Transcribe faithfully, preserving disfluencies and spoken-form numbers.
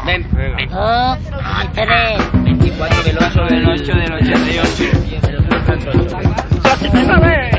Ven. Dos, tres. veinticuatro del ocho del ocho del ochenta y ocho.